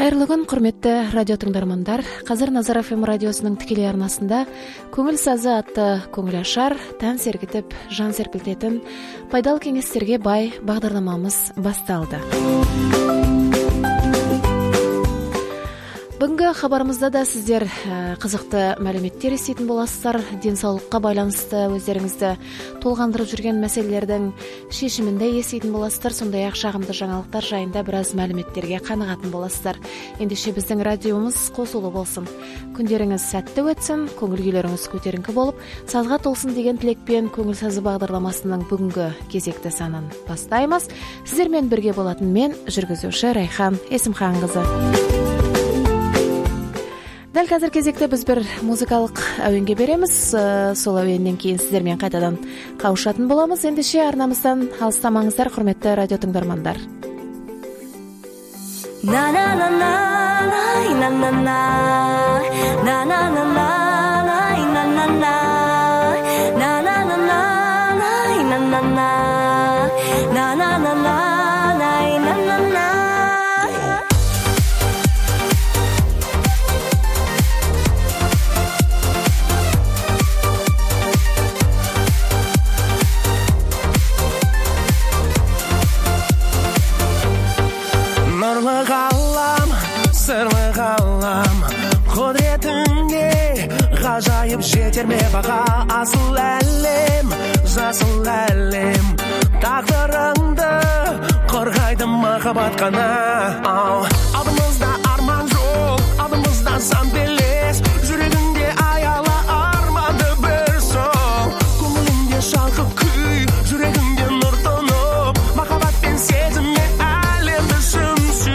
Кайырлы күн, құрметті радио тыңдармандар. Қазір Назар ФМ радиосының тікелей арнасында көңіл сазы атты көңіл ашар, тән сергітіп, жан серпілтетін пайдалы кеңестерге бай бағдарламамыз басталды. Бүгінгі хабарымызда да сіздер қызықты мәліметтер еститін боласыздар. Денсаулыққа байланысты өздеріңізді толғандырып жүрген мәселелердің шешімінде еститін боласыздар. Сондай-ақ шағымды жаңалықтар жайында біраз мәліметтерге қанығатын боласыздар. Ендеше біздің радиомыз қосулы болсын. Күндеріңіз сәтті өтсін, көңіл күйлеріңіз көтеріңкі болып, сазға толсын деген тілекпен көңіл сазы бағдарламасының бүгінгі кезекті санын бастаймыз. Сіздермен бірге болатын мен, жүргізуші Райхан Есімханқызы. Дәл қазір кезекте біз бір музыкалық әуенге береміз. Сол әуеннен кейін сіздермен қайтадан қауышатын боламыз. Ендеше арнамыздан алыстамаңыздар, құрметті радио тыңдармандар. Ғажайып жетер ме баға асыл әлем, жасыл әлем. Тағдырыңды қорғайды махаббат қана. Алдымызда арман жол, алдымызда сан белес. Жүрегіңде аяла арманды бір сол. Көңіліңде шалқып күй, жүрегіңде нұр тұнып. Махаббат пен сезіммен әлемді шымсүй.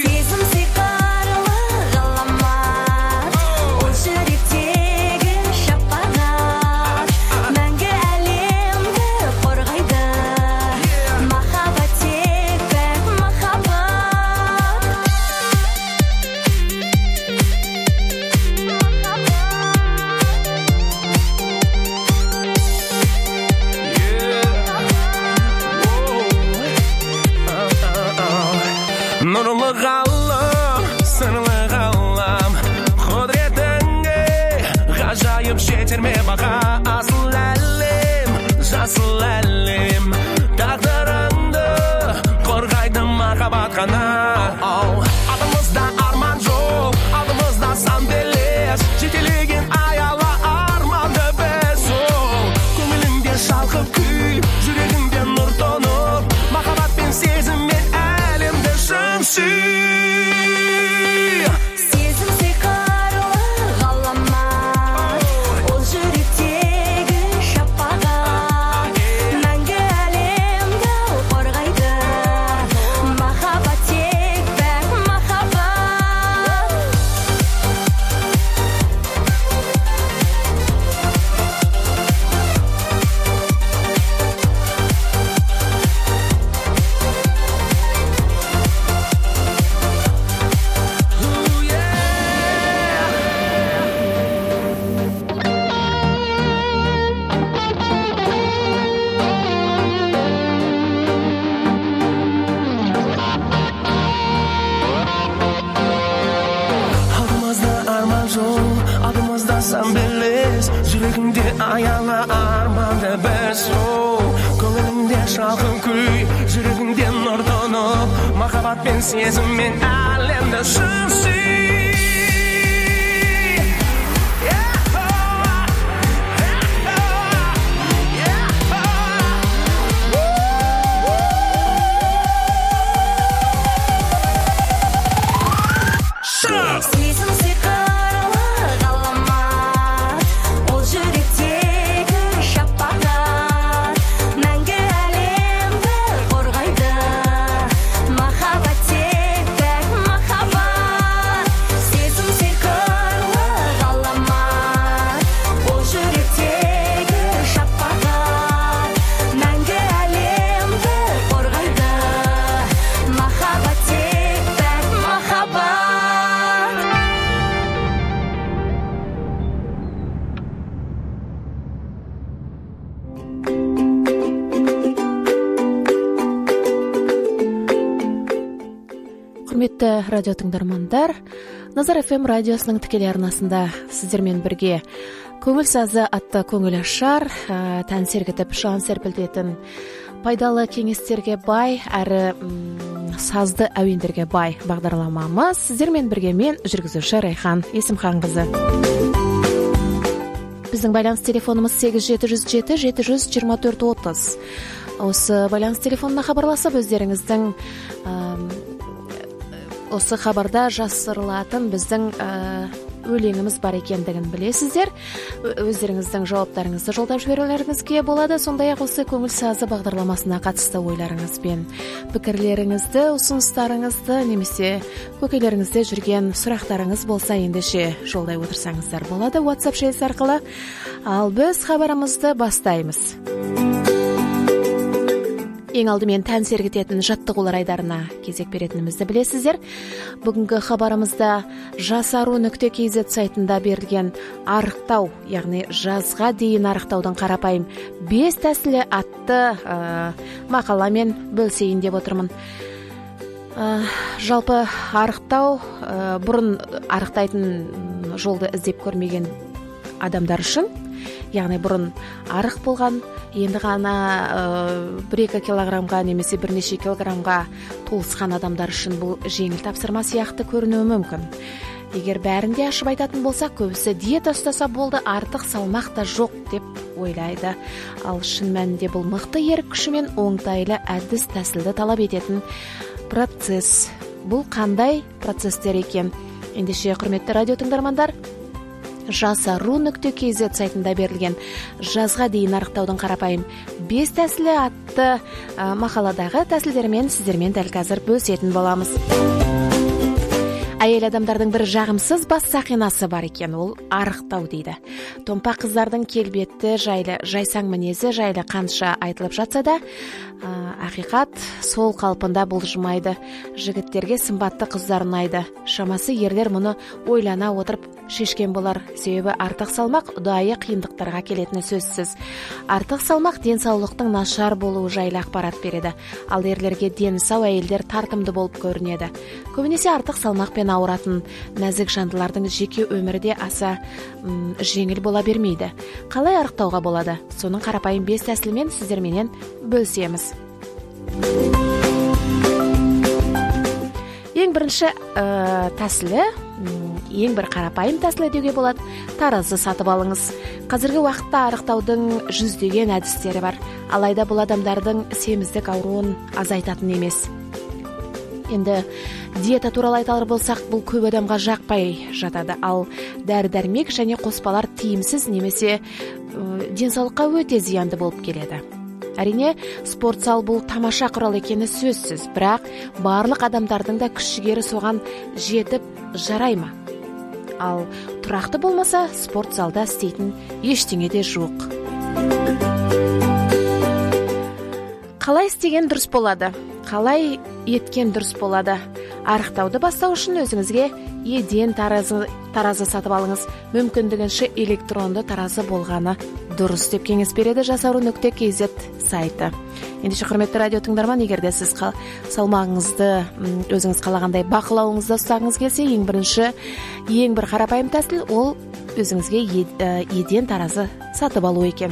Нұрлы ғалам, сырлы ғалам, құдіретіңе ғажайып жетер ме баға асыл әлем, жасыл әлем. Тағдырыңды қорғайды махаббат қана. Алдымызда арман жол, алдымызда сан белес. Жетелеген аяла арманды біз сол. Көңіліңде шалқып күй, жүрегіңде нұр тұнып. Махаббат пен сезіммен әлемді шымсүй. Сезім сиқырлы ғаламат, ол жүректегі шапағат. Мәңгі әлемді қорғайды, махаббат тек бәк махаббат. Алдымызда арман жол, алдымызда сан белес. Жүрегіңде аяла арманды бір сол. Көңіліңде шалқын күй, жүрегіңде нұр тұнып. Махаббат пен сезіммен әлемді шымсүй. Сезім сиқырлы ғаламат, ол жүректегі шапағат. Мәңгі әлемді қорғайды, махаббат тек бәк махаббат. Құрметті радио тыңдармандар, Назар FM радиосының тікелей арнасында сіздермен бірге көңіл сазы атты көңіл ашар, тән сергітіп жан серпілтетін пайдалы кеңестерге бай әрі сазды әуендерге бай бағдарламамыз. Сіздермен бірге мен жүргізуші Райхан Есімханқызы. Біздің байланыс телефонымыз 8707-724-30. Осы байланыс телефонына хабарласып, өздеріңіздің осы хабарда жасырылатын біздің өлеңіміз бар екендігін білесіздер. Өздеріңіздің жауаптарыңызды жолдап жіберулеріңізге болады. Сондай-ақ осы көңіл сазы бағдарламасына қатысты ойларыңызбен пікірлеріңізді, ұсыныстарыңызды немесе көкейлеріңізде жүрген сұрақтарыңыз болса ендеше жолдай отырсаңыздар болады WhatsApp желісі арқылы. Ал біз хабарымызды бастаймыз. Ең алдымен тән сергітетін жаттығулар айдарына кезек беретінімізді білесіздер. Бүгінгі хабарымызда жасару.kz сайтында берілген арықтау, яғни жазға дейін арықтаудың қарапайым 5 тәсілі атты мақаламен бөлісейін деп отырмын. Жалпы арықтау бұрын арықтайтын жолды іздеп көрмеген адамдар үшін, яғни бұрын арық болған, енді ғана 1-2 килограммға немесе бірнеше килограммға толысқан адамдар үшін бұл жеңіл тапсырма сияқты көрінуі мүмкін. Егер бәрін де ашып айтатын болсақ, көбісі диета ұстаса болды, артық салмақ та жоқ деп ойлайды. Ал шын мәнінде бұл мықты ерік күші мен оңтайлы әдіс тәсілді талап ететін процесс. Бұл қандай процесстер екен? Ендеше құрметті радио тыңдармандар, жасару.kz сайтында берілген жазға дейін арықтаудың қарапайым 5 тәсілі атты мақаладағы тәсілдермен сіздермен дәл қазір бөлісетін боламыз. Әйел адамдардың бір жағымсыз бас сақинасы бар екен, ол арықтау дейді. Томпақ қыздардың келбеті жайлы, жайсаң мінезі жайлы қанша айтылып жатса да, ақиқат сол қалпында бұлжымайды. Жігіттерге сымбатты қыздар ұнайды. Шамасы ерлер мұны ойлана отырып шешкен болар. Себебі артық салмақ ұдайы қиындықтарға келетіні сөзсіз. Артық салмақ денсаулықтың нашар болуы жайлы ақпарат береді. Ал ерлерге дені сау әйелдер тартымды болып көрінеді. Көбінесе артық салмақпен ауыратын нәзік жандылардың жеке өмірде аса жеңіл бола бермейді. Қалай арықтауға болады? Соның қарапайым 5 тәсілімен сіздерменен бөлісеміз. Ең бірінші тәсілі, ең бір қарапайым тәсілі деуге болады, таразы сатып алыңыз. Қазіргі уақытта арықтаудың жүздеген әдістері бар. Алайда бұл адамдардың семіздік ауруын азайтатын емес. Енді диета туралы айтар болсақ, бұл көп адамға жақпай жатады. Ал дәрі-дәрмек және қоспалар тиімсіз немесе денсаулыққа өте зиянды болып келеді. Әрине, спорт зал бұл тамаша құрал екені сөзсіз, бірақ барлық адамдардың да күш-жігері соған жетіп жарайма. Ал тұрақты болмаса, спорт залда істейтін ештеңе де жоқ. Қалай істеген дұрыс болады? Қалай еткен дұрыс болады? Арықтауды бастау үшін өзіңізге еден таразы сатып алыңыз. Мүмкіндігінше электронды таразы болғаны дұрыс деп кеңес береді жасару.kz сайты. Ендеше құрметті радио тыңдарман, егерде сіз салмағыңызды өзіңіз қалағандай бақылауыңызды ұстағыңыз келсе, ең бірінші, ең бір қарапайым тәсіл ол өзіңізге еден таразы сатып алу екен.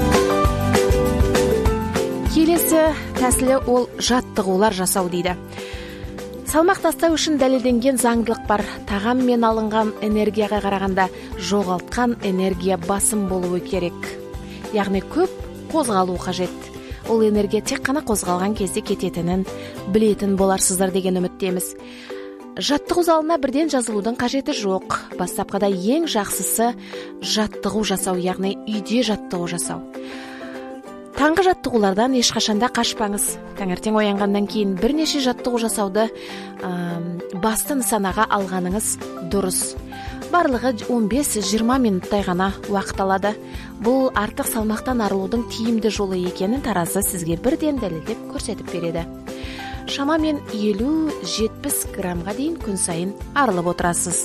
Келесі тәсілі ол жаттығулар жасау дейді. Салмақ тастау үшін дәлелденген заңдылық бар. Тағаммен алынған энергияға қарағанда жоғалтқан энергия басым болуы керек. Яғни көп қозғалу қажет. Ол энергия тек қана қозғалған кезде кететінін білетін боларсыздар деген үміттеміз. Жаттығу залына бірден жазылудың қажеті жоқ. Бастапқыда ең жақсысы жаттығу жасау, яғни үйде жаттығу жасау. Таңғы жаттығулардан ешқашанда қашпаңыз. Таңертең оянғаннан кейін бірнеше жаттығу жасауды басты нысанаға алғаныңыз дұрыс. Барлығы 15-20 минуттай ғана уақыт алады. Бұл артық салмақтан арылудың тиімді жолы екенін таразы сізге бірден дәлелдеп көрсетіп береді. Шамамен 50-70 граммға дейін күн сайын арылып отырасыз.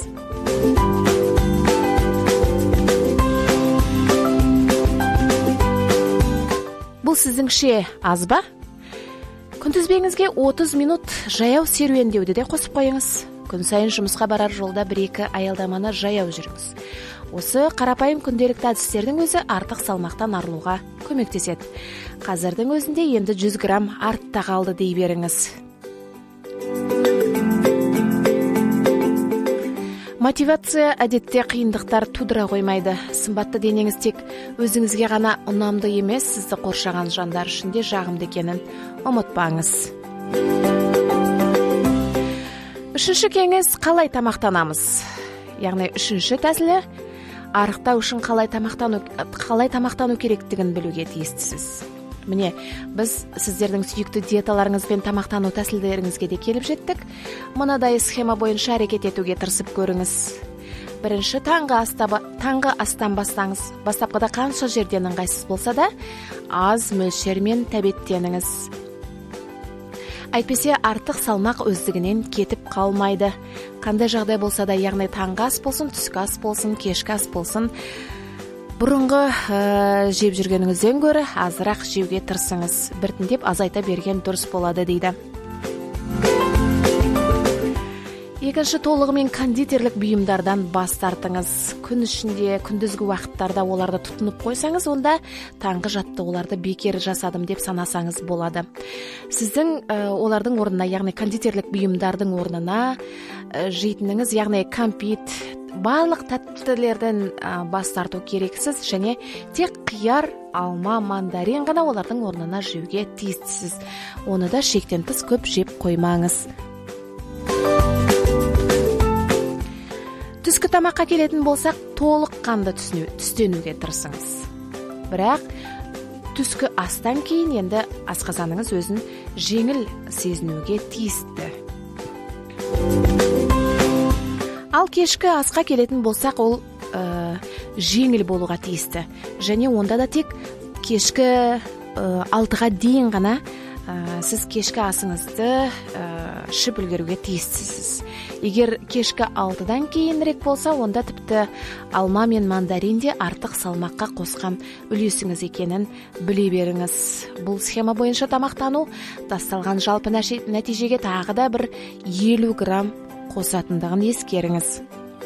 Бұл сіздің ше аз ба? күнтізбеңізге 30 минут жаяу серуендеуді де қосып қойыңыз. Күн сайын жұмысқа барар жолда 1-2 аялдаманы жаяу жүріңіз. Осы қарапайым күнделікті әдістердің өзі артық салмақтан арылуға көмектеседі. Қазірдің өзінде енді 100 грамм артта қалды дей беріңіз. Мотивация әдетте қиындықтар тудыра қоймайды. Сымбатты денеңіз тек өзіңізге ғана ұнамды емес, сізді қоршаған жандар үшін де жағымды екенін ұмытпаңыз. Үшінші кеңес, қалай тамақтанамыз? Яғни үшінші тәсілі, арықтау үшін қалай тамақтану керектігін білуге тиістісіз. Міне, біз сіздердің сүйікті диеталарыңыз бен тамақтану тәсілдеріңізге де келіп жеттік. Мынадай схема бойынша әрекет етуге тырысып көріңіз. Бірінші, таңғы астан бастаңыз. Бастапқыда қанша жерден ыңғайсыз болса да, аз мөлшермен тәбеттеніңіз. Әйтпесе артық салмақ өздігінен кетіп қалмайды. Қандай жағдай болса да, яғни таңғы ас болсын, түскі ас болсын, кешкі ас болсын, бұрынғы жеп жүргеніңізден гөрі азырақ жеуге тырысыңыз. Біртіндеп азайта берген дұрыс болады дейді. Екінші, толығымен кондитерлік бұйымдардан бас тартыңыз. Күн ішінде, күндізгі уақыттарда оларды тұтынып қойсаңыз, онда таңғы жаттығуларды бекер жасадым деп санасаңыз болады. Сіздің олардың орнына, яғни кондитерлік бұйымдардың орнына жейтініңіз, яғни кәмпит, барлық тәттілерден бас тарту керексіз, және тек қияр, алма, мандарин ғана олардың орнына жеуге тиістісіз. Оны да шектен тыс көп жеп қоймаңыз. Түскі тамаққа келетін болсақ, толық қанды түстенуге тырысыңыз. Бірақ түскі астан кейін енді асқазаныңыз өзін жеңіл сезінуге тиісті. Ал кешкі асқа келетін болсақ, ол жеңіл болуға тиісті. Және онда да тек кешкі 6-ға дейін ғана сіз кешкі асыңызды ішіп үлгеруге тиістісіз. Егер кешкі 6-дан кейінірек болса, онда тіпті алма мен мандаринде артық салмаққа қосқан үлесіңіз екенін біле беріңіз. Бұл схема бойынша тамақтану тасталған жалпы нәтижеге тағы да бір 50 грамм қосатындығын ескеріңіз.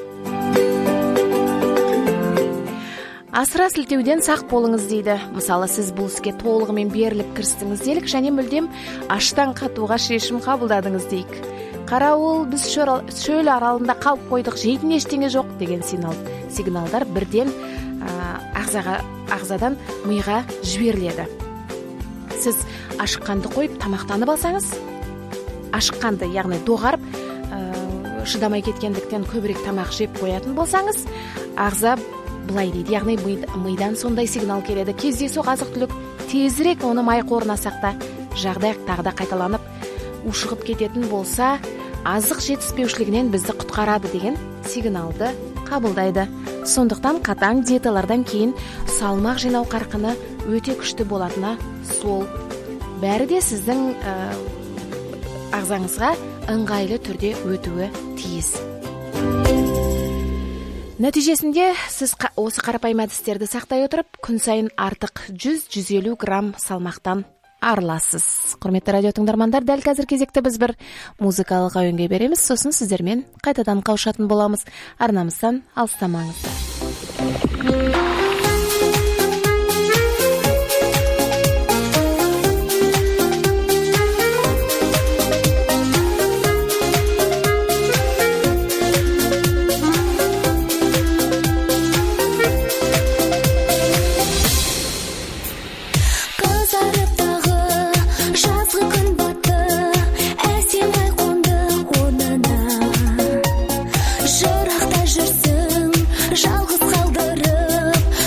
Асыра сілтеуден сақ болыңыз дейді. Мысалы, сіз бұл іске толығымен беріліп кірістіңіз делік, және мүлдем аштан қатуға шешім қабылдадыңыз дейік. Қарауыл, біз шөл аралында қалып қойдық, жейтін ештеңе жоқ деген сигналдар бірден ағзадан миға жіберіледі. Сіз ашыққанды қойып тамақтанып алсаңыз, ашыққанды, яғни доғарып, шыдамай кеткендіктен көбірек тамақ жеп қоятын болсаңыз, ағза былай дейді, яғни мидан сондай сигнал келеді. Кездейсоқ азық-түлік тезірек оны май қорына сақта, жағдай тағы да қайталанып ушығып кететін болса, азық жетіспеушілігінен бізді құтқарады деген сигналды қабылдайды. Сондықтан қатаң диеталардан кейін салмақ жинау қарқыны өте күшті болатыны сол. Бәрі де сіздің ағзаңызға ыңғайлы түрде өтуі тиіс. Нәтижесінде сіз осы қарапайым әдістерді сақтай отырып, күн сайын артық 100-150 грамм салмақтан арыласыз. Құрметті радио тыңдармандар, дәл қазір кезекті біз бір музыкалық әуенге береміз, сосын сіздермен қайтадан қауышатын боламыз. Арнамыздан алыстамаңыздар. Жырақта жүрсің, жалғыз қалдырып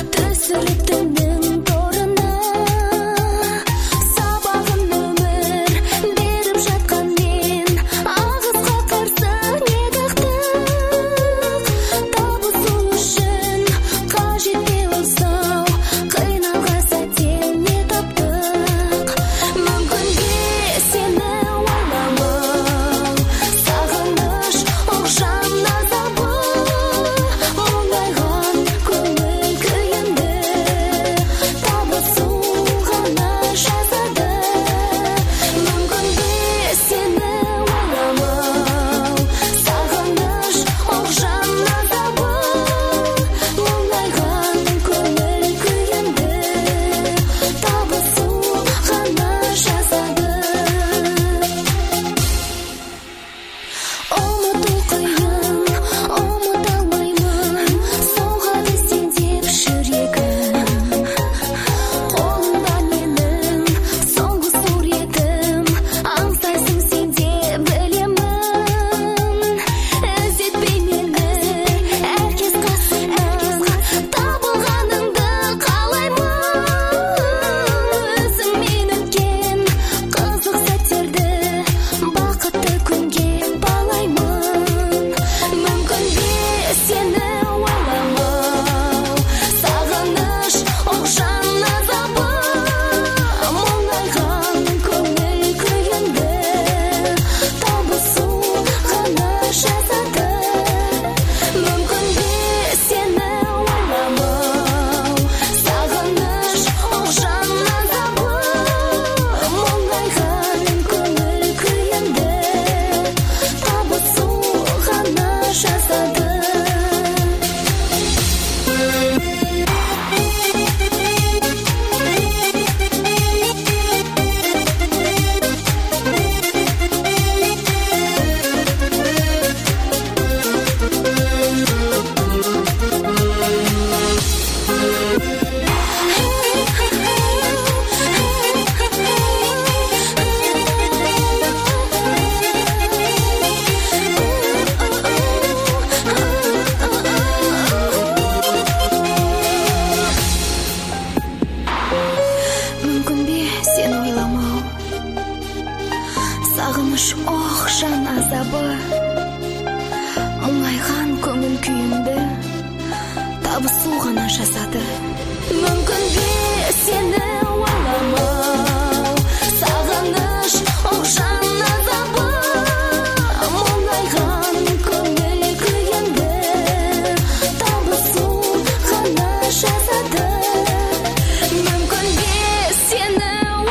сағыныш жан азабы, мұңайған көңіл күйімді табысу ғана жазады. Мүмкін бе сені ойламау, сағыныш жан азабы, мұңайған көңіл күйімді табысу ғана жазады. Мүмкін бе сені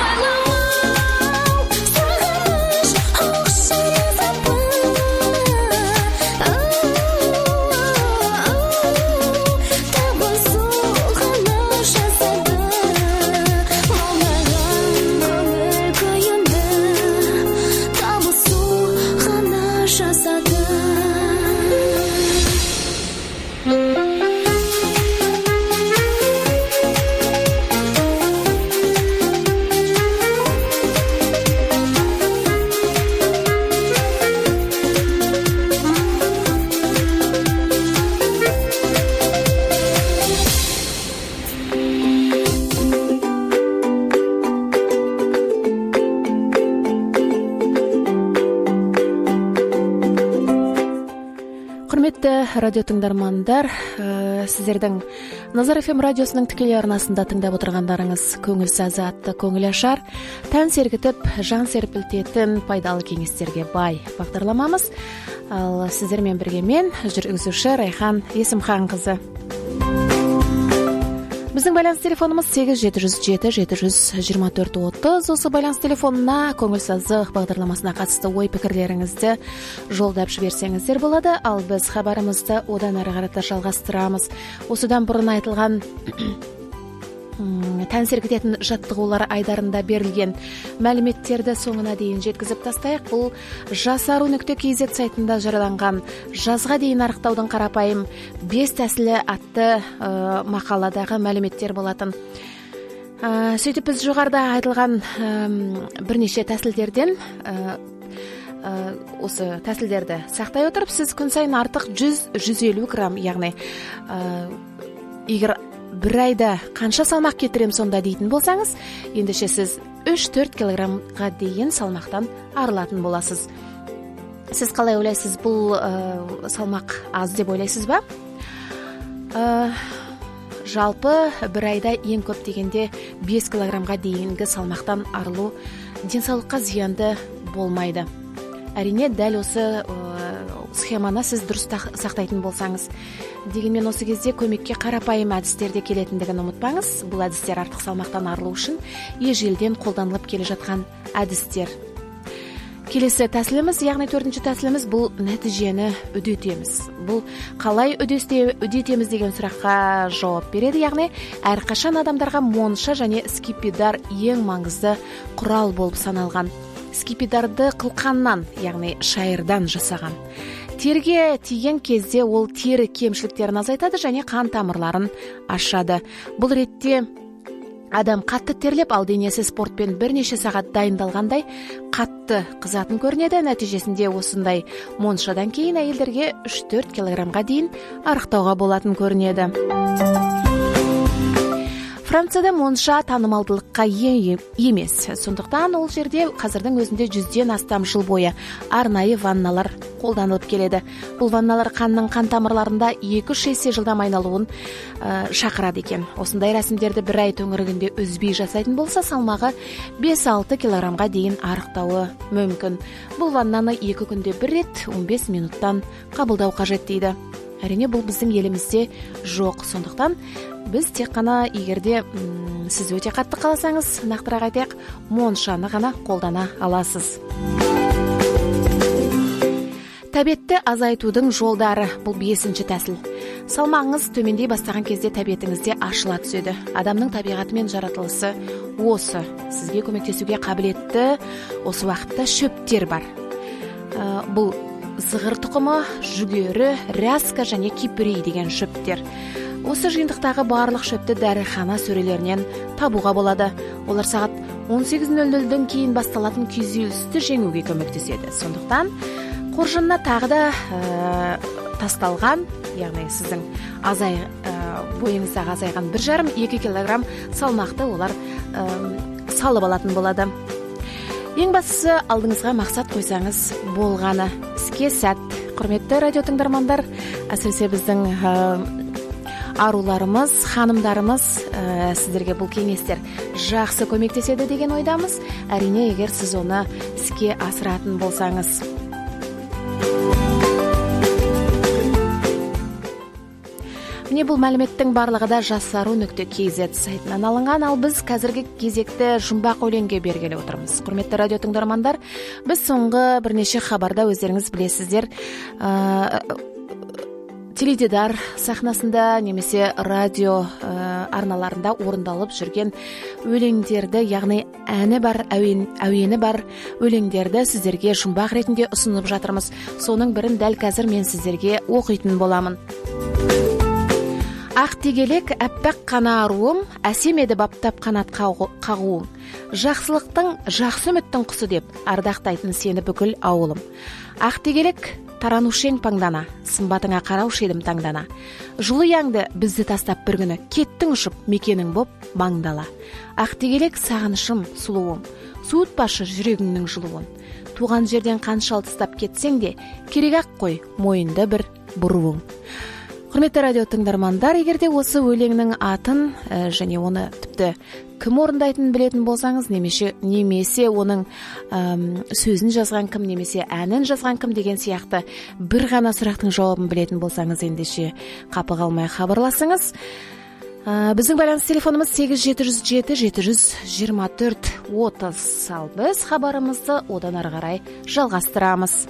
радио тыңдармандар, сіздердің Назар FM радиосының тікелей арнасында тыңдап отырғандарыңыз көңіл сазы атты көңіл ашар, тән сергітіп, жан серпілтетін пайдалы кеңестерге бай бағдарламамыз. Ал сіздермен бірге мен, жүргізуші Райхан Есімханқызы. Біздің байланыс телефонымыз 8-707-724-30. Осы байланыс телефонына көңіл сазы бағдарламасына қатысты ой пікірлеріңізді жолдап жіберсеңіздер болады. Ал біз хабарымызды одан әрі қарата жалғастырамыз. Осыдан бұрын айтылған тән сергітетін жаттығулар айдарында берілген мәліметтерді соңына дейін жеткізіп тастайық. Бұл жасару.kz сайтында жарияланған жазға дейін арықтаудың қарапайым 5 тәсілі атты мақаладағы мәліметтер болатын. Сөйтіп біз жоғарыда айтылған бірнеше тәсілдерден осы тәсілдерді сақтай отырып, сіз күн сайын артық 100-150 грамм, яғни егер бір айда қанша салмақ кетірем сонда дейтін болсаңыз, ендеше сіз 3-4 килограммға дейін салмақтан арылатын боласыз. Сіз қалай ойлайсыз, бұл салмақ аз деп ойлайсыз ба? Жалпы бір айда ең көп дегенде 5 килограммға дейінгі салмақтан арылу денсаулыққа зиянды болмайды. Әрине, дәл осы схеманы сіз дұрыс сақтайтын болсаңыз. Дегенмен осы кезде көмекке қарапайым әдістерде келетіндігін ұмытпаңыз. Бұл әдістер артық салмақтан арылу үшін ежелден қолданылып келе жатқан әдістер. Келесі тәсіліміз, яғни 4-ші тәсіліміз, бұл нәтижені үдетеміз. Бұл қалай үдетеміз деген сұраққа жауап береді. Яғни әрқашан адамдарға монша және скипидар ең маңызды құрал болып саналған. Скипидарды қылқаннан, яғни шайырдан жасаған. Терге тиген кезде ол тері кемшіліктерін азайтады және қан тамырларын ашады. Бұл ретте адам қатты терлеп, ал денесі спортпен бірнеше сағат дайындалғандай қатты қызатын көрінеді. Нәтижесінде осындай моншадан кейін әйелдерге 3-4 килограммға дейін арықтауға болатын көрінеді. Францияда монша танымалдылыққа емес. Сондықтан ол жерде қазірдің өзінде 100-ден астам жыл бойы арнайы ванналар қолданылып келеді. Бұл ванналар қанның қан тамырларында 2-3 есе жылдам айналуын шақырады екен. Осындай рәсімдерді бір ай төңірегінде үзбей жасайтын болса, салмағы 5-6 килограммға дейін арықтауы мүмкін. Бұл ваннаны 2 күнде бір рет 15 минуттан қабылдау қажет дейді. Әрине, бұл біздің елімізде жоқ. Сондықтан біз тек қана, егерде сіз өте қатты қаласаңыз, нақтырақ айтайық, моншаны ғана қолдана аласыз. Тәбетті азайтудың жолдары, бұл 5-ші тәсіл. Салмағыңыз төмендей бастаған кезде тәбетіңізде ашыла түседі. Адамның табиғатымен жаратылысы осы. Сізге көмектесуге қабілетті осы уақытта шөптер бар. Бұл зығыр тұқымы, жүгері, ряска және кипрей деген шөптер. Осы жиынтықтағы барлық шөпті дәріхана сөрелерінен табуға болады. Олар сағат 18:00-ден кейін басталатын күйзелісті жеңуге көмектеседі. Сондықтан қоржынына тағы да тасталған, яғни сіздің бойыңыздағы азайған 1,5-2 килограмм салмақты олар салып алатын болады. Ең бастысы алдыңызға мақсат қойсаңыз болғаны. Іске сәт. Құрметті радио тыңдармандар, әсіресе біздің аруларымыз, ханымдарымыз, сіздерге бұл кеңестер жақсы көмектеседі деген ойдамыз. Әрине, егер сіз оны іске асыратын болсаңыз. Міне бұл мәліметтің барлығы да жасару.kz сайтынан алынған, ал біз қазіргі кезекті жұмбақ өлеңге бергелі отырмыз. Құрметті радио тыңдармандар, біз соңғы бірнеше хабарда өздеріңіз білесіздер, теледидар сахнасында немесе радио арналарында орындалып жүрген өлеңдерді, яғни әні бар, әуені бар өлеңдерді сіздерге жұмбақ ретінде ұсынып жатырмыз. Соның бірін дәл қазір мен сіздерге оқитын боламын. Ақ тегелек әппақ қана аруым, әсем еді баптап қанат қағуың. Жақсылықтың, жақсы үміттің құсы деп ардақтайтын сені бүкіл ауылым. Ақ тегелек таранушең паңдана, сымбатыңа қараушы едім таңдана. Жылы яңды бізді тастап бір күні, кеттің ұшып мекенің боп маңдала. Ақ тегелек сағынышым, сұлуым, суытпашы жүрегіңнің жылуын. Туған жерден қанша алыстап кетсең де, керек ақ қой мойынды бір бұруың. Құрметті радио тыңдармандар, егерде осы өлеңнің атын және оны тіпті кім орындайтынын білетін болсаңыз, немесе оның сөзін жазған кім, немесе әнін жазған кім деген сияқты бір ғана сұрақтың жауабын білетін болсаңыз, ендеше қапы қалмай хабарласыңыз. Біздің байланыс телефонымыз 8707-724-30. Ал біз хабарымызды одан ары қарай жалғастырамыз.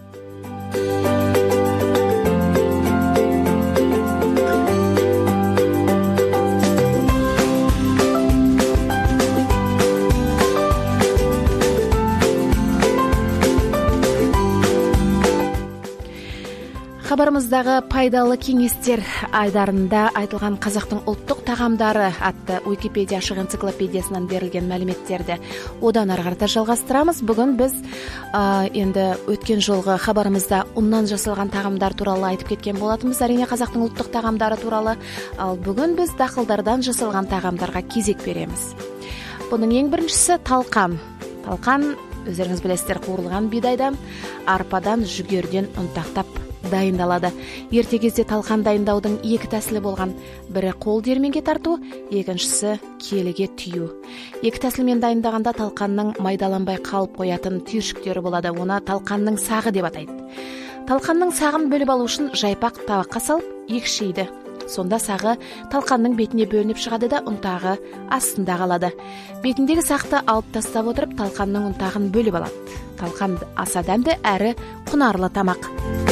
Хабарымыздағы пайдалы кеңестер айдарында айтылған қазақтың ұлттық тағамдары атты Уикипедия ашық энциклопедиясынан берілген мәліметтерді одан ары қарата жалғастырамыз. Бүгін біз енді өткен жолғы хабарымызда ұннан жасалған тағамдар туралы айтып кеткен болатынбыз, әрине қазақтың ұлттық тағамдары туралы. Ал бүгін біз дақылдардан жасалған тағамдарға кезек береміз. Бұның ең біріншісі талқан. Талқан, өздеріңіз білесіздер, қуырылған бидайдан, арпадан, жүгерден ұнтақтап дайындалады. Ерте кезде талқан дайындаудың екі тәсілі болған. Бірі қол диірменге тарту, екіншісі келіге түйу. Екі тәсілмен дайындағанда талқанның майдаланбай қалып қоятын түйіршіктері болады. Оны талқанның сағы деп атайды. Талқанның сағын бөліп алу үшін жайпақ табаққа салып екшейді. Сонда сағы талқанның бетіне бөлініп шығады да ұнтағы астында қалады. Бетіндегі сақты алып тастап отырып, талқанның ұнтағын бөліп алады. Талқан аса дәмді әрі құнарлы тамақ.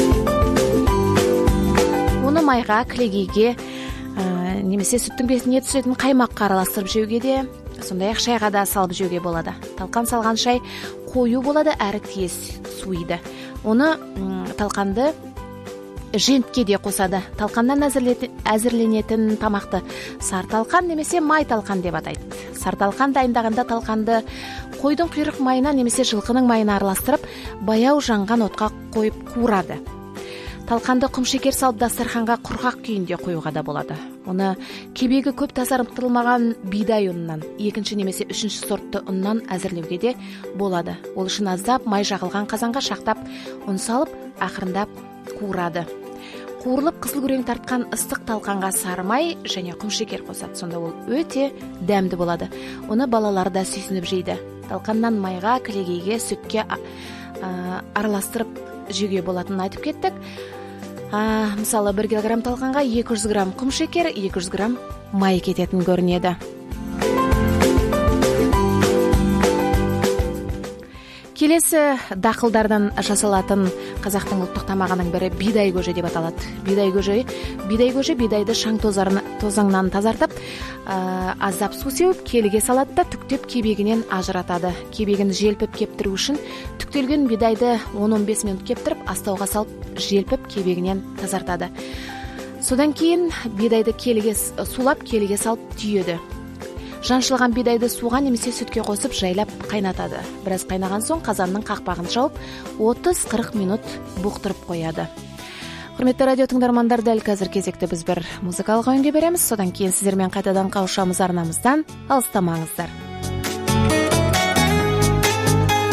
Оны майға, кілегейге, немесе сүттің бетіне түсетін қаймаққа араластырып жеуге де, сондай-ақ шайға да салып жеуге болады. Талқан салған шай қою болады, әрі тез суиды. Оны талқанды жентке де қосады. Талқаннан әзірленетін тамақты сарталқан немесе май талқан деп атайды. Сарталқан дайындағанда талқанды қойдың құйрық майына немесе жылқының майына араластырып, баяу жанған отқа қойып қуырады. Талқанды құмшекер салып дастарханға құрғақ күйінде қоюға да болады. Оны кебегі көп тазартылмаған бидай ұнынан, екінші немесе үшінші сортты ұннан әзірлеуге де болады. Ол үшін аздап май жағылған қазанға шақтап, ұн салып, ақырындап қуырады. Қуырылып қызыл күрең тартқан ыстық талқанға сары май және құмшекер қосады. Сонда ол өте дәмді болады. Оны балалар да сүйсініп жейді. Талқаннан майға, кілегейге, сүтке араластырып жеуге болатынын айтып кеттік. Мысалы 1 килограмм талқанға 200 грамм құмшекер, 200 грамм май кететін көрінеді. Келесі дақылдардан жасалатын қазақтың ұлттық тамағының бірі бидай көже деп аталады. Бидай көже бидайды шаң тозаңнан тазартып, аздап су сеуіп, келіге салады да түктеп кебегінен ажыратады. Кебегін желпіп кептіру үшін түктелген бидайды 10-15 минут кептіріп, астауға салып, желпіп кебегінен тазартады. Содан кейін бидайды сулап, келіге салып түйеді. Жаншылған бидайды суға немесе сүтке қосып жайлап қайнатады. Біраз қайнаған соң қазанның қақпағын жауып 30-40 минут бұқтырып қояды. Құрметті радио тыңдармандар, дәл қазір кезекті біз бір музыкалық ойынға береміз. Содан кейін сіздермен қайтадан қауышамыз арнамыздан. Алыстамаңыздар.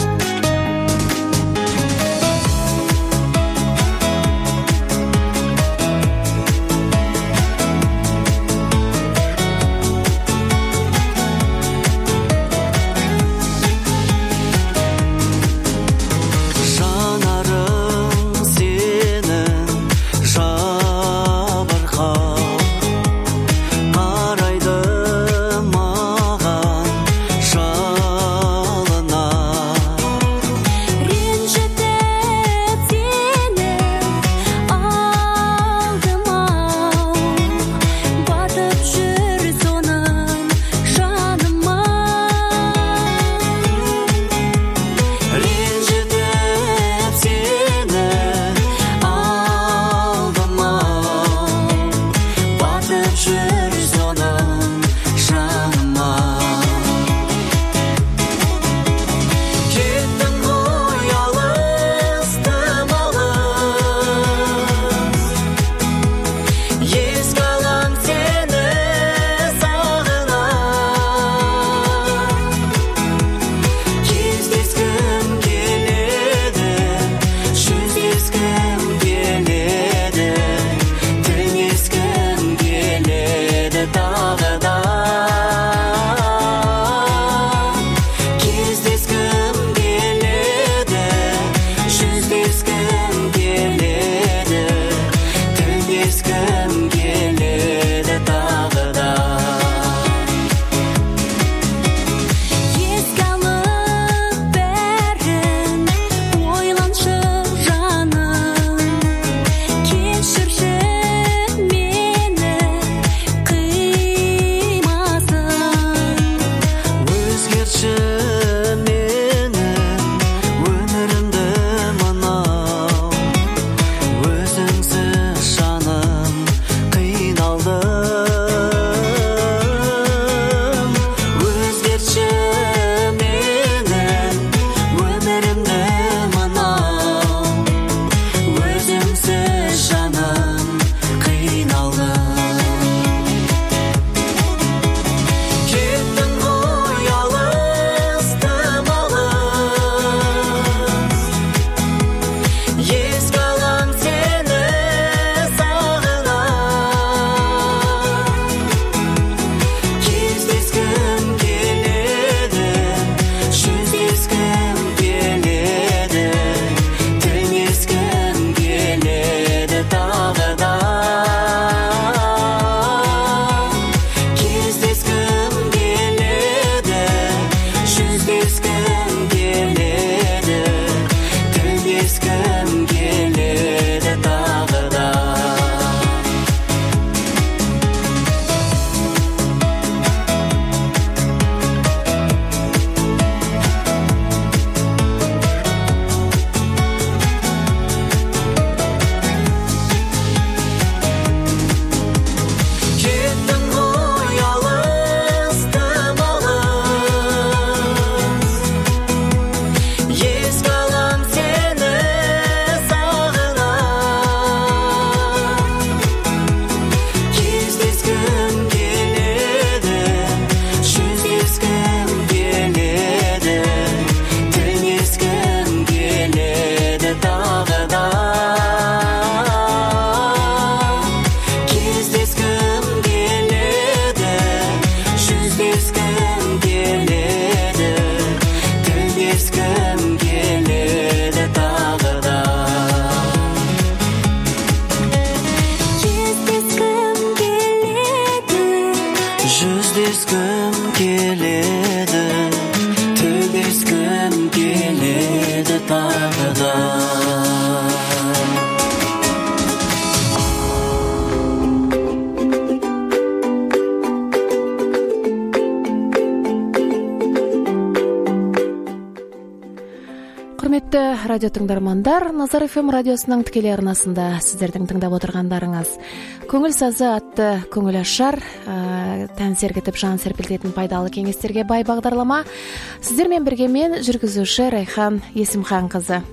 Құрметті радио тыңдармандар, Назар ФМ радиосының тікелей арнасында сіздердің тыңдап отырғандарыңыз көңіл сазы атты көңіл ашар, тән сергітіп жан серпілтетін пайдалы кеңестерге бай бағдарлама. Сіздермен бірге мен, жүргізуші Райхан Есімханқызы.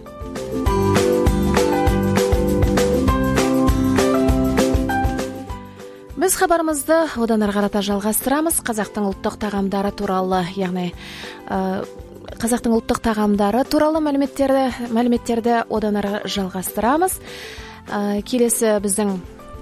Біз хабарымызды одан ары қарата жалғастырамыз. Қазақтың ұлттық тағамдары туралы, яғни қазақтың ұлттық тағамдары туралы мәліметтерді одан ары жалғастырамыз. Келесі біздің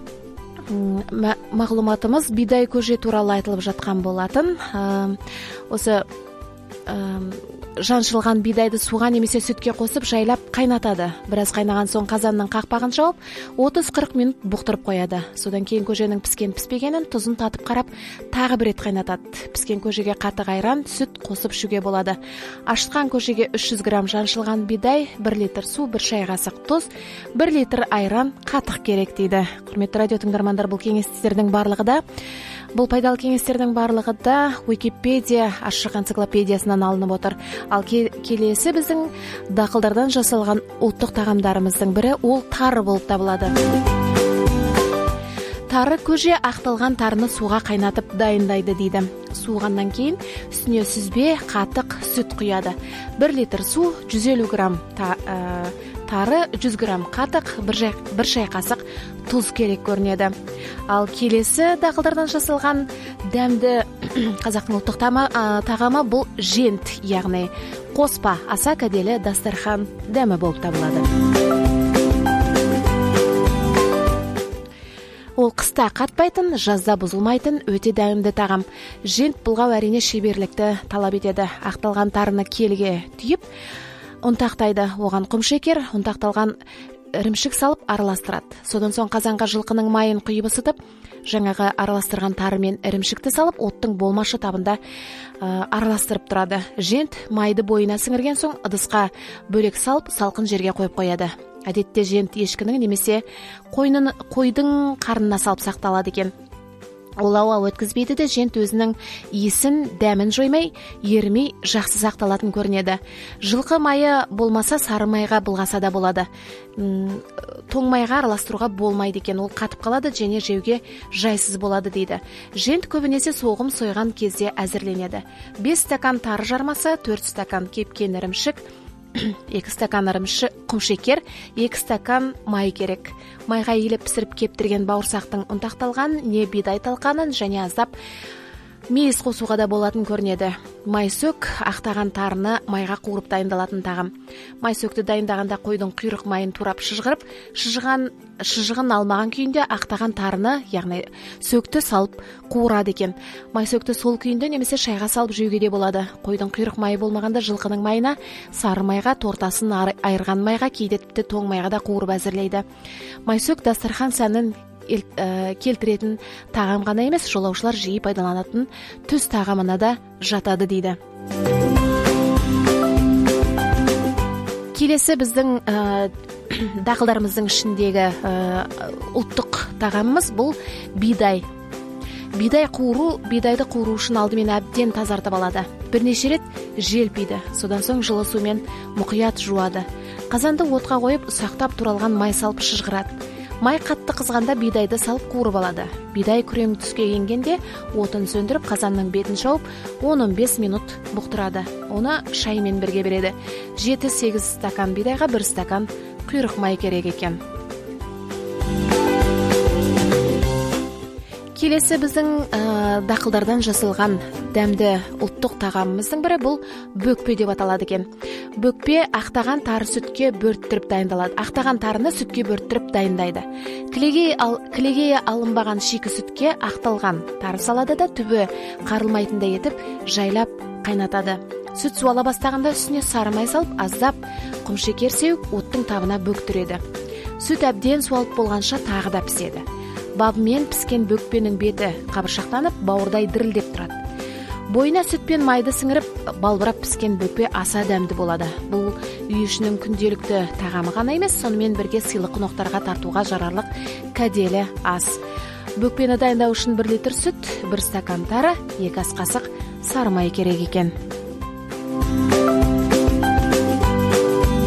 мағлұматымыз бидай көже туралы айтылып жатқан болатын. Осы жаншылған бидайды суға немесе сүтке қосып жайлап қайнатады. Біраз қайнаған соң қазанның қақпағын жауып 30-40 минут бұқтырып қояды. Содан кейін көженің піскен-піспегенін тұзын татып қарап, тағы бір рет қайнатады. Піскен көжеге қатық айран, сүт қосып ішуге болады. Ашытқан көжеге 300 грамм жаншылған бидай, 1 литр су, 1 шай қасық тұз, 1 литр айран қатық керек дейді. Құрметті радио тыңдармандар, бұл кеңестердің барлығы да Бұл пайдалы кеңестердің барлығы да Википедия ашық энциклопедиясынан алынып отыр. Ал келесі біздің дақылдардан жасалған ұлттық тағамдарымыздың бірі ол тары болып табылады. Тары көже ақталған тарыны суға қайнатып дайындайды дейді. Суғаннан кейін үстіне сүзбе, қатық, сүт құяды. 1 литр су, 150 грамм тары, 100 грамм қатық, 1 шай қасық тұз керек көрінеді. Ал келесі дақылдардан жасалған дәмді қазақтың ұлттық тағамы бұл жент, яғни қоспа, аса кәделі дастархан дәмі болып табылады. Ол қыста қатпайтын, жазда бұзылмайтын өте дәмді тағам. Жент бұлғау әрине шеберлікті талап етеді. Ақталған тарыны келге түйіп, ұнтақтайды. Оған құмшекер, ұнтақталған ірімшік салып араластырады. Содан соң қазанға жылқының майын құйып ысытып, жаңағы араластырған тары мен ірімшікті салып, оттың болмашы табында араластырып тұрады. Жент майды бойына сіңірген соң ыдысқа бөлек салып, салқын жерге қойып қояды. Әдетте жент ешкінің немесе қойдың қарнына салып сақталады екен. Ол ауа өткізбейді де, жент өзінің иісін, дәмін жоймай, ерімей жақсы сақталатын көрінеді. Жылқы майы болмаса сары майға былғаса да болады. Тоң майға араластыруға болмайды екен, ол қатып қалады және жеуге жайсыз болады дейді. Жент көбінесе соғым сойған кезде әзірленеді. 5 стакан тары жармасы, 4 стакан кепкен ірімшік, 2 стакан құмшекер, 2 стакан май керек. Майға еліп пісіріп кептірген бауырсақтың ұнтақталған не бидай талқанын және аздап мейіз қосуға да болатын көрінеді. Майсөк ақтаған тарыны майға қуырып дайындалатын тағам. Майсөкті дайындағанда қойдың құйрық майын турап шыжғырып, шыжығын алмаған күйінде ақтаған тарыны, яғни сөкті салып қуырады екен. Майсөкті сол күйінде немесе шайға салып жеуге де болады. Қойдың құйрық майы болмағанда жылқының майына, сары майға, тортасын айырған майға, кейде тіпті тоң майға да қуырып әзірлейді. Майсөк дастархан сәнін келтіретін тағам ғана емес, жолаушылар жиі пайдаланатын түс тағамына да жатады дейді. Келесі біздің дақылдарымыздың ішіндегі ұлттық тағамымыз бұл бидай. Бидайды қуыру үшін алдымен әбден тазартып алады. Бірнеше рет желпиді, содан соң жылы сумен мұқият жуады. Қазанды отқа қойып, ұсақтап туралған май салып шыжғырады. Май қатты қызғанда бидайды салып қуырып алады. Бидай күрең түске енгенде отын сөндіріп, қазанның бетін жауып, 10-15 минут бұқтырады. Оны шаймен бірге береді. 7-8 стакан бидайға 1 стакан құйрық май керек екен. Келесі біздің дақылдардан жасалған дәмді ұлттық тағамымыздың бірі бұл бөкпе деп аталады екен. Бөкпе ақтаған тары сүтке бөрттіріп дайындалады. Ақтаған тарыны сүтке бөрттіріп дайындайды. Кілегей алынбаған шикі сүтке ақталған тары салады да түбі қарылмайтындай етіп жайлап қайнатады. Сүт суала бастағанда үстіне сары май салып, аздап құмшекер сеуіп, оттың табына бөктіреді. Сүт әбден суалып болғанша тағы да піседі. Бабымен піскен бөкпенің беті қабыршақтанып, бауырдай дірілдеп тұрады. Бойына сүт пен майды сіңіріп, балбырап піскен бөкпе аса дәмді болады. Бұл үй ішінің күнделікті тағамы ғана емес, сонымен бірге сыйлы қонақтарға тартуға жарарлық кәделі ас. Бөкпені дайындау үшін 1 литр сүт, 1 стакан тары, 2 ас қасық сары май керек екен.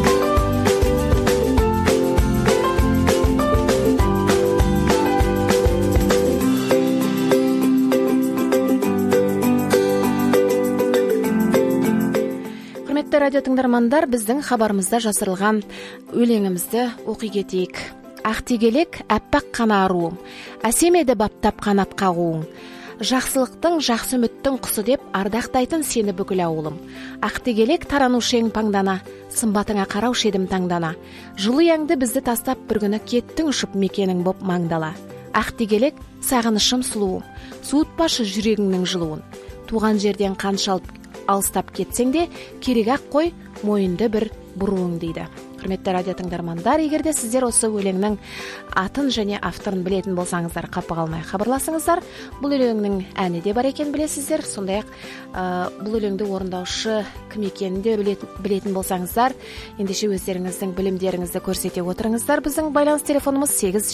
радио тыңдармандар, биздин кабарыбызда жасырылган өлеңимизди окуй кетейик. Актегелек аппак кана арууң, асемеди баптап канат кагууң. Жаксылыктын, жаксы үмүттүн кусу деп ардактайтын сени бүкүл ауылым. Актегелек таранушең паңдана, сымбатыңа карауш едим таңдана. Жылуу яңды бизди тастап бір күнү кеттиң ұшып мекениң боп маңдала. Актегелек сагынышым сулуум, суутпашы жүрөгүңнүн жылуун. Туган жерден канчалып алыстап кетсең де, керек ак кой моюнда бир бурууң дейді. Құрметті радио тыңдармандар, егерде сіздер осы өлеңнің атын және авторын білетін болсаңыздар, қапа қалмай хабарласыңыздар. Бұл өлеңнің әні де бар екен білесіздер. Сондай-ақ бұл өлеңді орындаушы кім екенін де білетін болсаңыздар, ендеше өздеріңіздің білімдеріңізді көрсете отырыңыздар. Біздің байланыс телефонымыз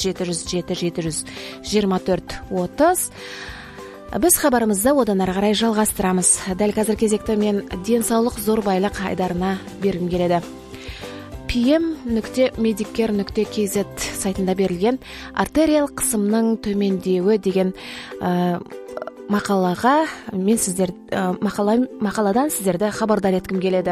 8-707-724-30. Біз хабарымызды одан ары қарай жалғастырамыз. Дәл қазір кезекті мен денсаулық зор байлық айдарына бергім келеді. pm.mediccare.kz сайтында берілген артериал қысымның төмендеуі деген мақаладан сіздерді хабардар еткім келеді.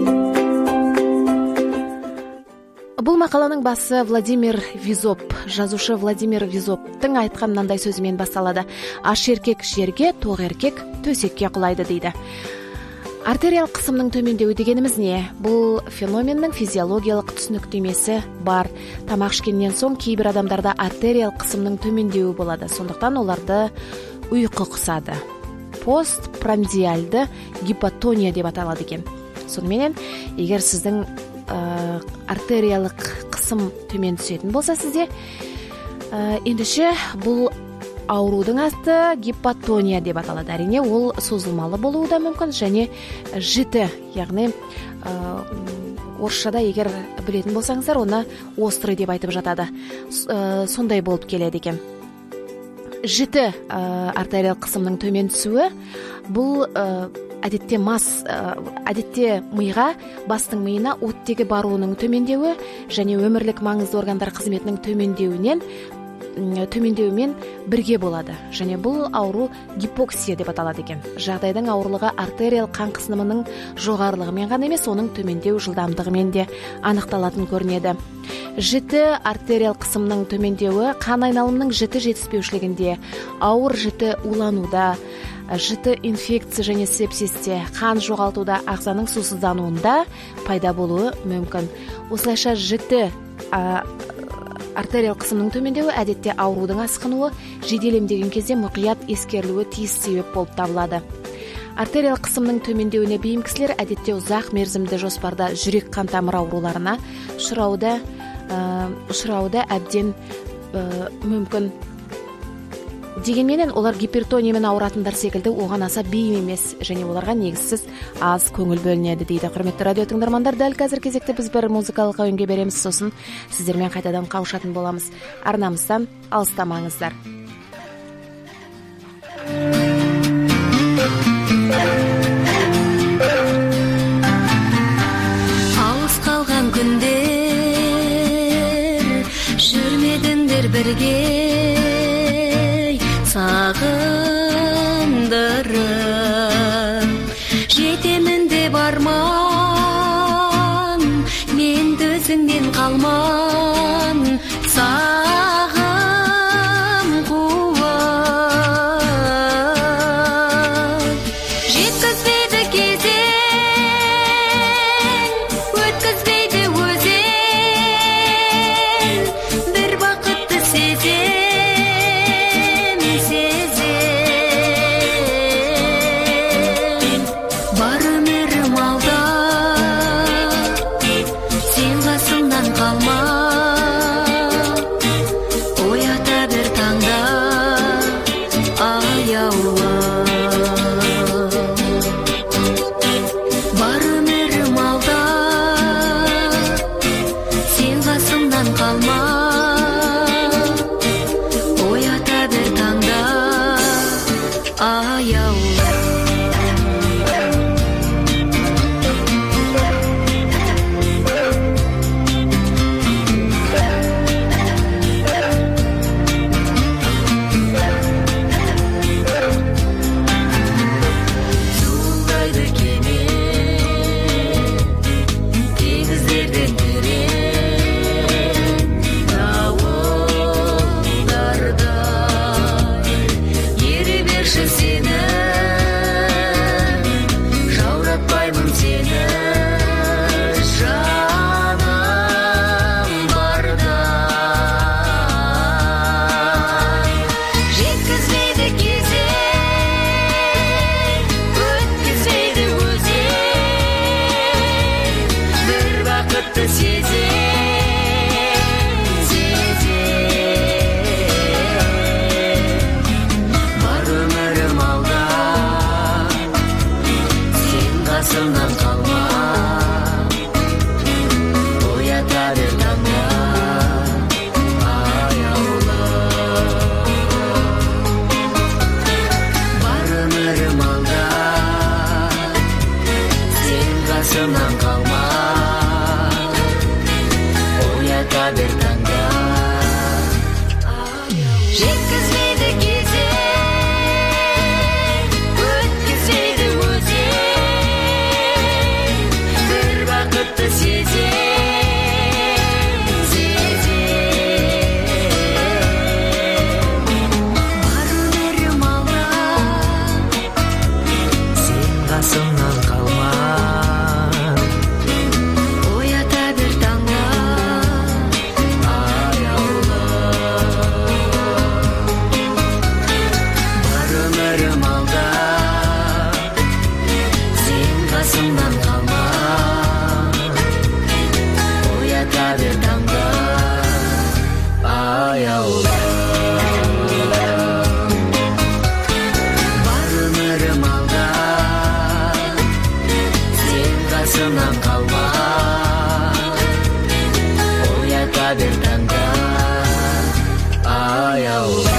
Бұл мақаланың басы Владимир Визоп, жазушы Владимир Визоптың айтқан мынандай сөзімен басталады. Аш еркек жерге, тоқ еркек төсекке құлайды дейді. Артериал қысымның төмендеуі дегеніміз не? Бұл феноменнің физиологиялық түсініктемесі бар. Тамақ ішкеннен соң кейбір адамдарда артериал қысымның төмендеуі болады. Сондықтан оларды ұйқы қысады. Постпрандиальды гипотония деп аталады екен. Соныменен, егер сіздің артериялық қысым төмен түсетін болса сізде, ендеше бұл аурудың аты гипотония деп аталады. Әрине, ол созылмалы болуы да мүмкін, және жіті, яғни орысшада егер білетін болсаңыздар, оны острый деп айтып жатады. Сондай болып келеді екен. Жіті артериал қысымның төмен түсуі, бұл әдетте миға, бастың миына оттегі баруының төмендеуі және өмірлік маңызды органдар қызметінің төмендеуімен бірге болады. Және бұл ауру гипоксия деп аталады екен. Жағдайдың ауырлығы артериал қан қысымының жоғарылығымен ғана емес, оның төмендеу жылдамдығымен де анықталатын көрінеді. Жіті артериал қысымның төмендеуі қан айналымының жіті жетіспеушілігінде, ауыр жіті улануда, жіті инфекция және сепсисте, қан жоғалтуда, ағзаның сусыздануында пайда болуы мүмкін. Осылайша жіті артериал қысымның төмендеуі әдетте аурудың асқынуы, жеделемдеген кезде мұқият ескерілуі тиіс себеп болып табылады. Артериал қысымның төмендеуіне бейім кісілер әдетте ұзақ мерзімді жоспарда жүрек қан тамыр ауруларына ұшырауды әбден мүмкін. Дегенменен олар гипертониямен ауыратындар секілді оған аса бейім емес, және оларға негізсіз аз көңіл бөлінеді дейді. Құрметті радио тыңдармандар, дәл қазір кезекте біз бір музыкалық әуенге береміз, сосын сіздермен қайтадан қауышатын боламыз. Арнамыздан алыстамаңыздар. Алыс қалған күндер жүрмедіңдер бірге, сағындырып жетемін деп арман, мен төзіңнен қалман, сағым қуып жеткізбейді кезең, өткізбейді өзен, бір бақытты сезем. бақытты бар өмірім алда, сен қасымнан қалма, оята бер таңда аяулы. Бар өмірім алда, сен қасымнан қалма, оята бер таңда аяулы. Жеткізбейді кезең, өткізбейді өзен, бір бақытты бар өмірім алда, сен қасымнан қалма, оята бер таңда аяулы. Бар өмірім алда, сен қасымнан қалма, оята бер таңда аяулы. Бар өмірім алда, сен қасымнан қалма, оята бер таңда аяулы.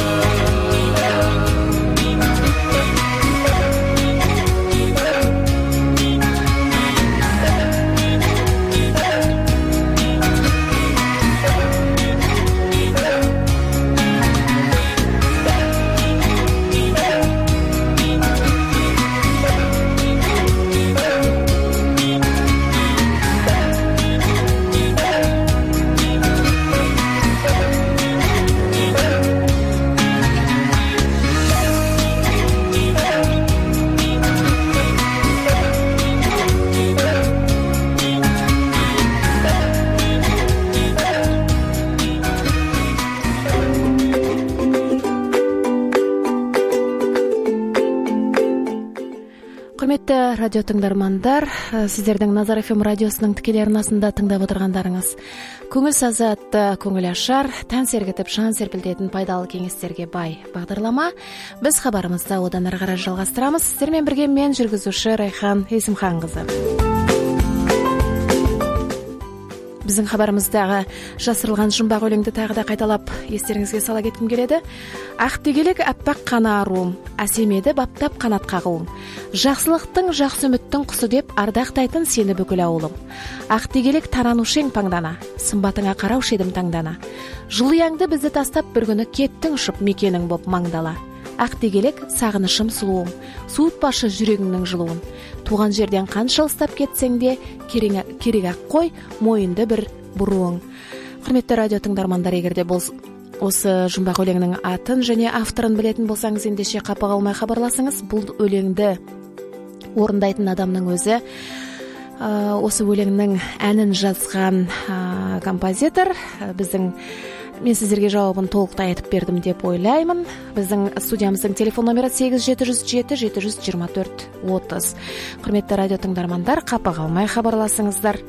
Құрметті радио тыңдармандар, сіздердің Назар FM радиосының тікелей арнасында тыңдап отырғандарыңыз көңіл сазатты, көңіл ашар, тән сергітіп, жан серпілтетін пайдалы кеңестерге бай бағдарлама. Біз хабарымызды одан ары қарай жалғастырамыз. Сіздермен бірге мен жүргізуші Райхан Есімханқызы. Біздің хабарымыздағы жасырылған жұмбақ өлеңді тағы да қайталап естеріңізге сала кеткім келеді. Ақ дегелек аппақ қана аруым, әсемеді баптап қанат қағуым. Жақсылықтың, жақсы үміттің құсы деп ардақтайтын сені бүкіл ауылым. Ақ дегелек таранушең паңдана, сымбатыңа қараушы едім таңдана. Жылыяңды бізді тастап бір күні кеттің ұшып мекенің боп маңдала. Ақ дегелек сағынышым сұлуым, суытпашы жүрегіңнің жылуын. Туған жерден қанша алыстап кетсең де, керек ақ қой мойынды бір бұруың. Құрметті радио тыңдармандар, егерде осы жұмбақ өлеңнің атын және авторын білетін болсаңыз, ендеше қапы қалмай хабарласыңыз. Бұл өлеңді орындайтын адамның өзі осы өлеңнің әнін жазған композитор. Мен сіздерге жауабын толықтай айтып бердім деп ойлаймын. Біздің студиямыздың телефон номері 8707-724-30. Құрметті радио тыңдармандар, қапы қалмай хабарласыңыздар.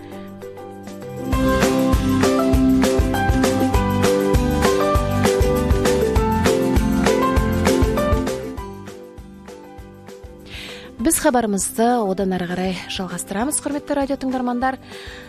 Біз хабарымызды одан ары қарай жалғастырамыз. Құрметті радио тыңдармандар,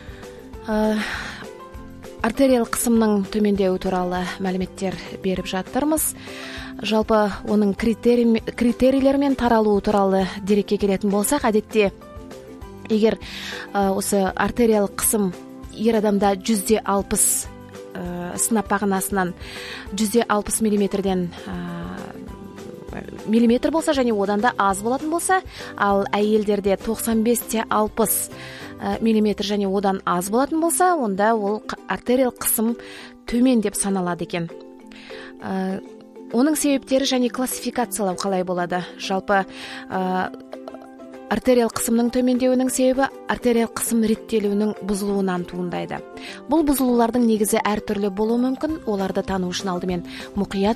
артериялық қысымның төмендеуі туралы мәліметтер беріп жатырмыз. Жалпы оның критерийлері мен таралуы туралы дерекке келетін болсақ, әдетте егер осы артериялық қысым ер адамда 160 сынап бағанасынан 160 миллиметрден миллиметр болса және одан да аз болатын болса, ал әйелдерде 95-60 миллиметр және одан аз болатын болса, онда ол артериялық қысым төмен деп саналады екен. Оның себептері және классификациялау қалай болады? Жалпы артериялық қысымның төмендеуінің себебі артериялық қысым реттелуінің бұзылуынан туындайды. Бұл бұзылулардың негізі әртүрлі болуы мүмкін. Оларды тану үшін алдымен мұқият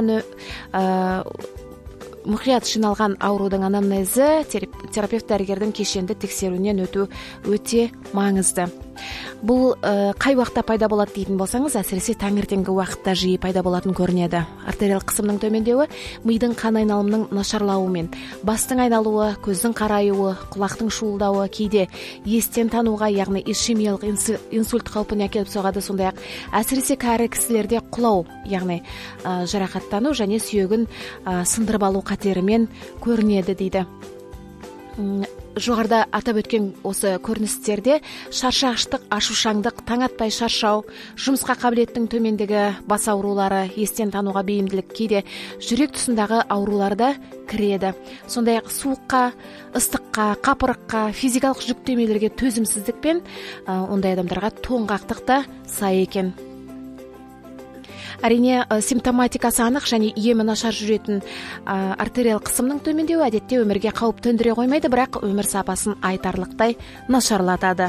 жиналған аурудың анамнезі терапевт дәрігердің кешенді тексеруінен өту өте маңызды. Бул кай убакта пайда болот дейтин болсаңыз, асиресе таңертеңги убакытта жиі пайда болатын көрүнөдү. Артериал кысымдын төмөндөүү мыйдын кан айналымынын нашарлауы менен бастын айналууы, көздүн карайуы, кулактын шуулдабы, кээде эстен таанууга, ягни ишемиялык инсульт калпына келип согады. Сондай ак асиресе кары кисилерде кулоо, ягни жаракаттануу және сүйөгүн сындырып алуу катеримен көрүнөдү дейди. Жогоруда атап өткөн осы көрүнүштөрдө шаршагычтык, ашушаңдык, таң атпай шаршоо, жумушка кабилеттин төмөндүгү, бас оорулары, эстен таанууга бейимдилик, кээде жүрөк тусундагы оорулар да кирет. Сондай ак суукка, ыстыкка, капырыкка, физикалык жүктөмөлөргө төзүмсүздүк ондай адамдарга тоңгактык да сай экен. Арине симптоматикасы анык және эми нашар жүрөтүн артериал кысымдын төмөндөүү адетте өмүргө кауп төндүрө койбойт, бирок өмүр сапасын айтарлыктай нашарлатады.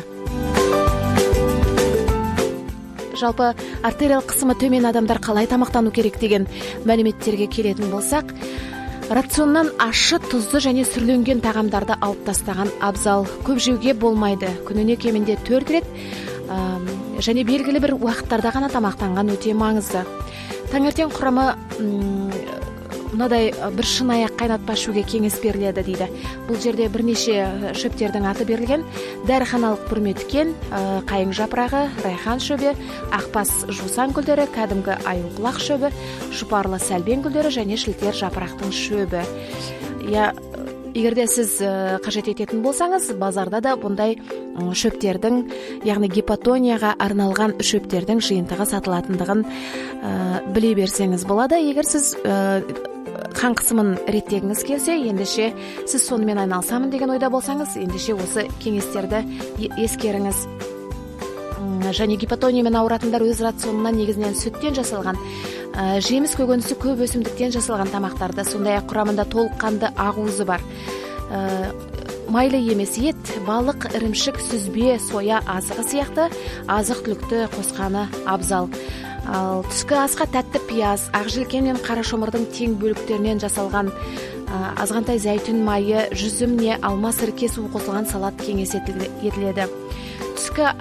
Жалпы артериал кысымы төмөн адамдар калай тамактануу керек деген маалиметтерге келетін болсак, рационнан ашы, тузду және сүрлөнгөн тагамдарды алып тастаган абзал. Көп жеуге болмайды. Күнүнө кеминде 4 рет және белгилі бір уақыттарда ғана тамақтанған өте маңызды. Таңертең құрамы мынадай бір шын аяқ қайнатпа ішуге кеңес беріледі дейді. Бұл жерде бірнеше шөптердің аты берілген: дәріханалық бүрметкен, қайың жапырағы, райхан шөбі, ақбас жусан гүлдері, кәдімгі аюқұлақ шөбі, жұпарлы сәлбен гүлдері және шілтер жапырақтың шөбі. Егерде сіз қажет ететін болсаңыз, базарда да бұндай шөптердің, яғни гипотонияға арналған шөптердің жиынтығы сатылатындығын біле берсеңіз болады. Егер сіз қан қысымын реттегіңіз келсе, ендеше сіз сонымен айналысамын деген ойда болсаңыз, ендеше осы кеңестерді ескеріңіз. Және гипотониямен ауыратындар өз рационынан негізінен сүттен жасалған, жеміс көкөнісі көп өсімдіктен жасалған тамақтарды, сондай ақ құрамында толыққанды ақуызы бар, майлы емес ет, балық, ірімшік, сүзбе, соя азығы сияқты азық-түлікті қосқаны абзал. Ал түскі асқа тәтті пияз, ақжелкен мен қарашомырдың тең бөліктерінен жасалған азғантай зәйтүн майы, жүзім не алма сірке суы қосылған салат кеңес етіледі. Түскі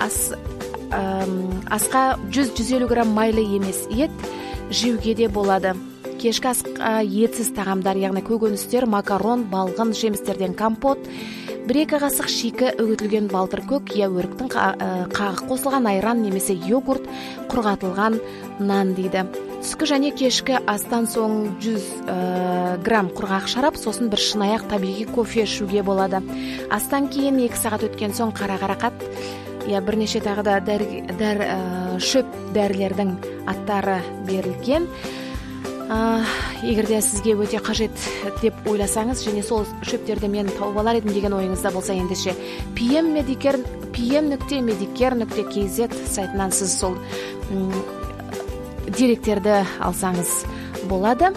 асқа 100-150 грамм майлы емес ет жеуге де болады. Кешкі асқа етсіз тағамдар, яғни көкөністер, макарон, балғын, жемістерден компот, 1-2 қасық шикі үгітілген балтыр көк, я өріктің қағы қосылған айран немесе йогурт, құрғатылған нан дейді. Түскі және кешкі астан соң 100 грамм құрғақ шарап, сосын бір шынаяқ табиғи кофе ішуге болады. Астан кейін 2 сағат өткен соң қара қарақат, бірнеше тағы да шөп дәрілердің аттары берілген. Егерде сізге өте қажет деп ойласаңыз, және сол шөптерді мен тауып алар едім деген ойыңызда болса, ендеше pm.medicare.kz сайтынан сіз сол деректерді алсаңыз болады.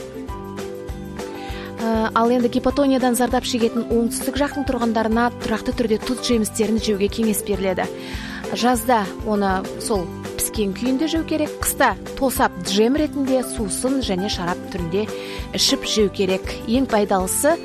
Ал енді гипотониядан зардап шегетін оңтүстік жақтың тұрғындарына тұрақты түрде тұз жемістерін жеуге кеңес беріледі. Жазда оны сол піскен күйінде жеу керек, қыста тосап джем ретінде, сусын және шарап түрінде ішіп жеу керек. Ең пайдалысы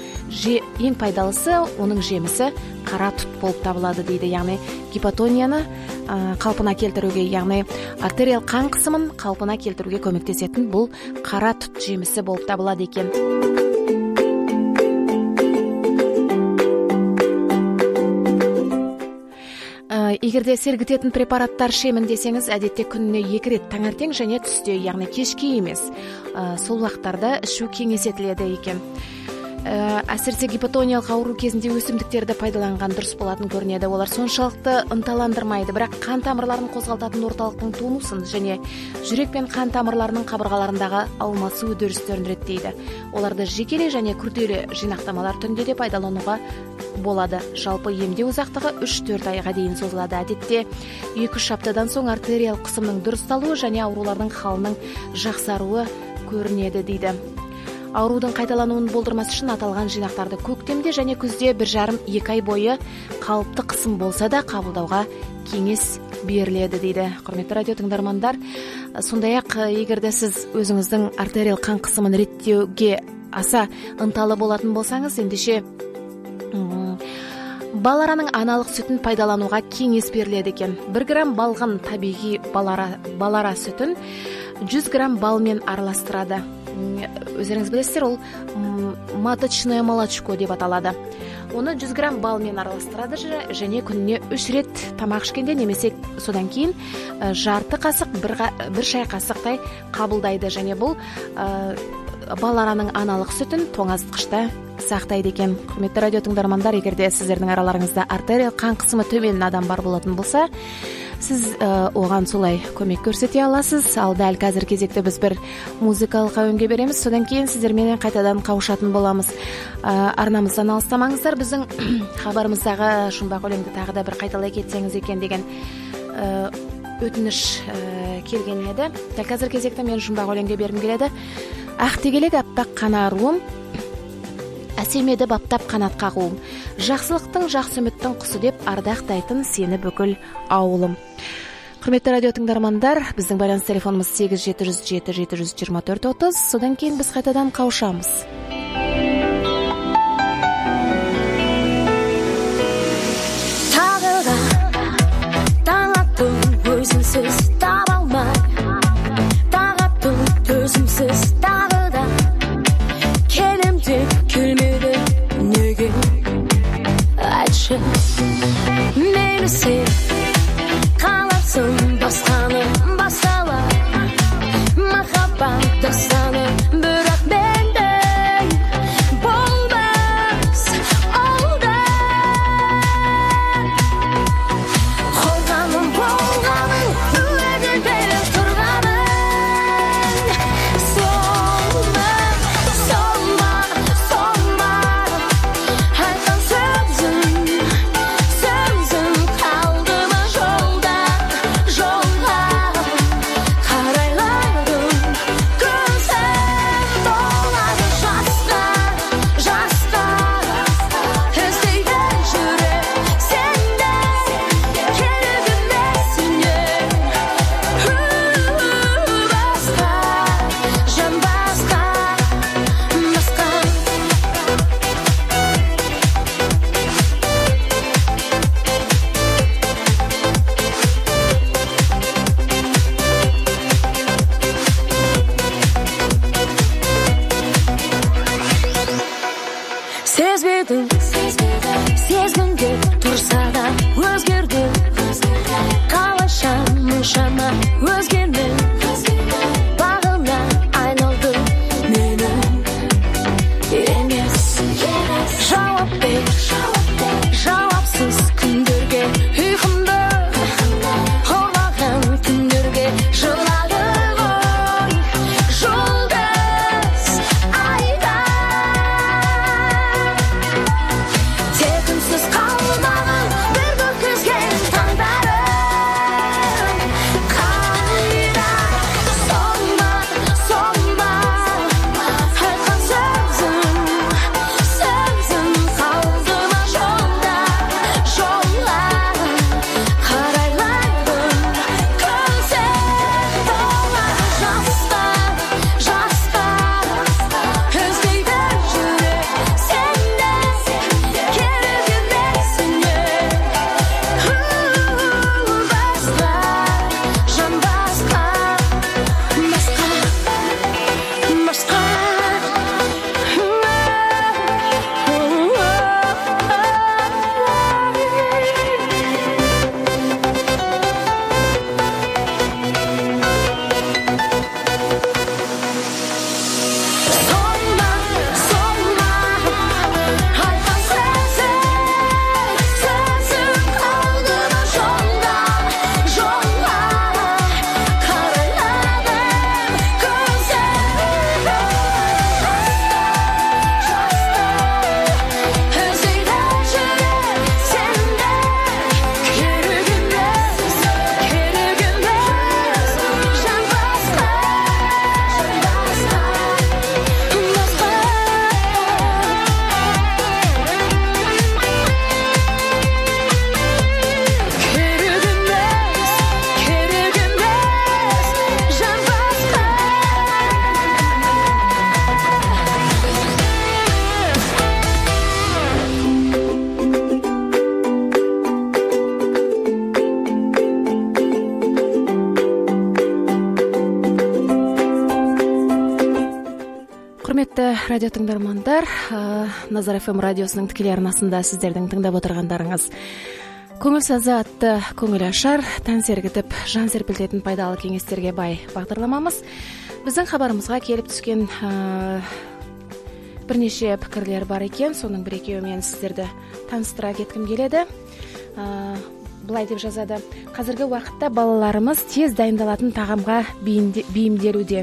оның жемісі қара тұт болып табылады дейді. Яғни гипотонияны қалпына келтіруге, яғни артериал қан қысымын қалпына келтіруге көмектесетін бұл қара тұт жемісі болып табылады екен. Егерде сергітетін препараттар шемін десеңіз, әдетте күніне 2 рет таңертең және түсте, яғни кешке емес, сол уақыттарда ішу кеңес етіледі екен. Әсіресе гипотониялық ауру кезінде өсімдіктерді пайдаланған дұрыс болатын көрінеді. Олар соншалықты ынталандырмайды, бірақ қан тамырларын қозғалтатын орталықтың тонусын және жүрек пен қан тамырларының қабырғаларындағы алмасу үдерістерін реттейді. Оларды жекелей және күрделі жинақтамалар түрінде де пайдалануға болады. Жалпы емдеу ұзақтығы 3-4 айға дейін созылады. Әдетте 2-3 аптадан соң артериал қысымның дұрысталуы және аурулардың халының жақсаруы көрінеді дейді. Аурудың қайталануын болдырмас үшін аталған жинақтарды көктемде және күзде 1,5-2 ай бойы қалыпты қысым болса да қабылдауға кеңес беріледі дейді. Құрметті радио тыңдармандар, сондай-ақ егерде сіз өзіңіздің артериал қан қысымын реттеуге аса ынталы болатын болсаңыз, ендеше баларанын аналык сүтүн пайдаланууга кеңеш берилет экен. 1 грамм балган табигый балара сүтүн 100 грамм бал менен аралаштырады. Өзүңүз билесиздер, ол маточное молочко деп аталады. Оны 100 грамм бал менен аралаштырады және күнүнө 3 рет тамак ішкенде немесе содан кийин жарты касык, 1 чай касыктай кабылдайды және бул баларанын аналык сүтүн тоңазыткычта сактайт экен. Құрметті радио тыңдармандар, эгерде сиздердин араларыңызда артериялык кан кысымы төмен адам бар болотун болса, сиз оган солай көмөк көрсөтө аласыз. Ал дал азыр кезекте биз бир музыкалык оюнга беребиз. Содан кийин сиздер менен кайтадан кабышатын болобуз. Арнамыздан алыстамаңыздар. Биздин кабарыбыздагы ушундай өлеңди дагы да бир кайталай кетсеңиз экен деген өтүнүш келген эди. Дал азыр кезекте мен ушундай өлеңге бергим келеди. Ак тегелек аппак канаруум, әсемеді баптап канат кагуум, жаксылыктын жаксы үмүттүн кусу деп ардактайтын сени бүкүл ауылым. Құрметті радио тыңдармандар, биздин байланыш телефонумуз 8707 724 30. Содан кийин биз кайтадан кабышабыз. Таң аттың өзүмсүз таба алмай, таң аттың төзүмсүз тагы да келем деп келмеди неге? Айтшы, мени сен каалапсың, басканы баскала махаббат дастаны, бирок мендей болбос алда. Койганым болганы радио тыңдармандар, Назар ФМ радиосунун тикелей арнасында сиздердин тыңдап отургандарыңыз көңүл сазы атты көңүл ашар, тан сергитип, жан серпилтетин пайдалуу кеңестерге бай багдарламамыз. Биздин кабарыбызга келип түшкөн бир нече пикирлер бар экен. Сонун бир экөө менен сиздерди тааныштыра кетким келеди. Булай деп жазады: казыркы убакытта балаларыбыз тез дайындалатын тагамга бийимделүүдө.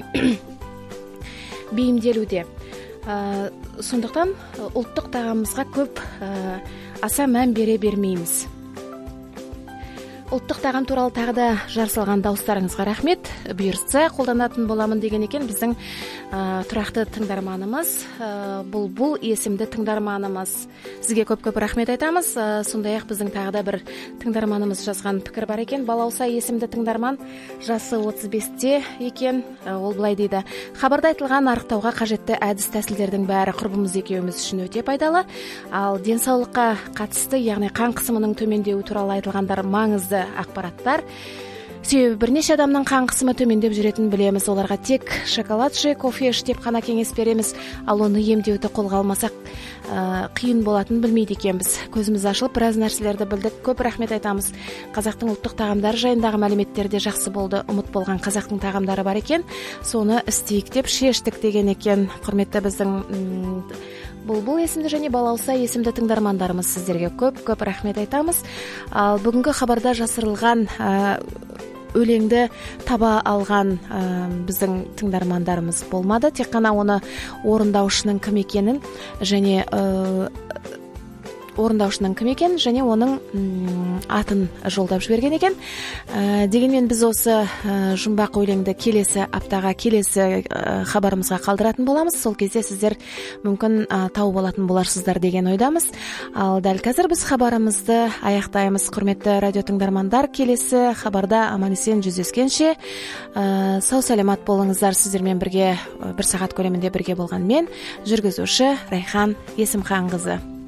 Сондуктан улуттук тагамыбызга көп аса маан бере бермейбиз. Улуттук тагам тууралуу тагы да жар салган дауыстарыңызга рахмет. Буюрса колдонатын боламын деген экен биздин турактуу тыңдарманыбыз, Булбул эсимди тыңдарманыбыз. Сизге көп рахмет айтабыз. Сондай эле биздин тагы да бир тыңдарманыбыз жазган пикир бар экен. Балауса эсимди тыңдарман, жасы 35те экен. Ол булай дейди: кабарда айтылган арыктауга кажеттүү адис тасилдердин баары курбумуз экөөбүз үчүн өтө пайдалуу. Ал ден соолукка катысты, ягни кан кысымынын төмөндөүү тууралуу айтылгандар маңызды акпараттар. Себеби бир нече адамдын кан кысымы төмөндөп жүретинин билебиз. Оларга тек шоколад же, кофе ич деп гана кеңес беребиз. Ал аны эмдөөдө колго алмасак кыйын болотун билмейт экенбиз. Көзүбүз ачылып, бир аз нерселерди билдик. Көп рахмет айтабыз. Казактын улуттук тагамдары жайындагы маалиметтерди жакшы болду. Умут болгон казактын тагамдары бар экен. Сону истейик деп шештик деген экен. Курметтүү биздин Булбул эсимди және Балауса эсимди тыңдармандарыбыз, сиздерге көп рахмет айтабыз. Ал бүгүнкү кабарда жасырылган өлеңди таба алган биздин тыңдармандарыбыз болмады. Тек гана аны орундаушунун ким экенин және онун атын жолдоп жиберген экен. Дегенмен биз осы жумбак өлеңди келеси аптага, келеси кабарыбызга калдыратын болабыз. Сол кезде сиздер мүмкүн табып алатын боларсыздар деген ойдамыз. Ал дал азыр биз кабарыбызды аяктайбыз. Курметтүү радио тыңдармандар, келеси кабарда аман эсен жүзөскенче сау саламат болуңуздар. Сиздер менен бирге 1 саат көлөмүндө бирге болгон мен, жүргүзүүчү Райхан Есимхан кызы.